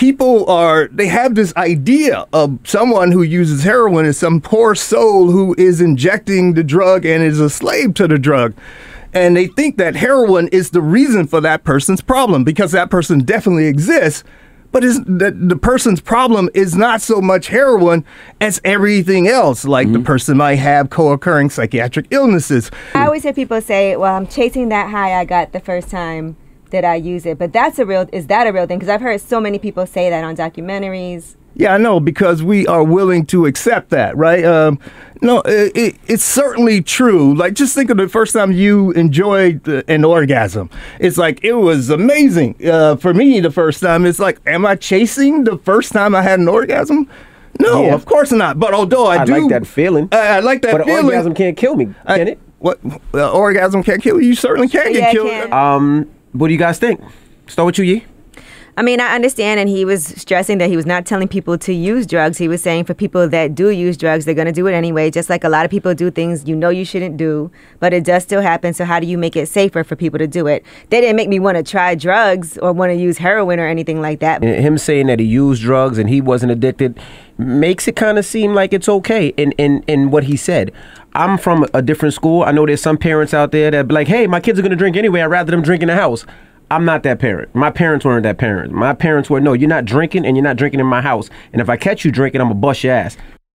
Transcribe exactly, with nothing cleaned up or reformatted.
people are, they have this idea of someone who uses heroin as some poor soul who is injecting the drug and is a slave to the drug. And they think that heroin is the reason for that person's problem, because that person definitely exists. But is the, the person's problem is not so much heroin as everything else. Like mm-hmm. the person might have co-occurring psychiatric illnesses. I always hear people say, well, I'm chasing that high I got the first time that I use it. But that's a real, is that a real thing? Because I've heard so many people say that on documentaries. Yeah, I know, because we are willing to accept that, right? Um, no, it, it, it's certainly true. Like, just think of the first time you enjoyed uh, an orgasm. It's like, it was amazing. Uh, for me, the first time, it's like, am I chasing the first time I had an orgasm? No, yeah. Of course not. But although I, I do... I like that feeling. Uh, I like that but feeling. But an orgasm can't kill me, I, can it? What? Uh, orgasm can't kill you? You certainly can yeah, get killed. Can. Um, what do you guys think? Start with you, Yee. I mean, I understand, and he was stressing that he was not telling people to use drugs. He was saying for people that do use drugs, they're going to do it anyway, just like a lot of people do things you know you shouldn't do, but it does still happen, so how do you make it safer for people to do it? They didn't make me want to try drugs or want to use heroin or anything like that. And him saying that he used drugs and he wasn't addicted makes it kind of seem like it's okay in, in, in what he said. I'm from a different school. I know there's some parents out there that be like, hey, my kids are going to drink anyway. I'd rather them drink in the house. I'm not that parent. My parents weren't that parent. My parents were, no, you're not drinking and you're not drinking in my house. And if I catch you drinking, I'm going to bust your ass.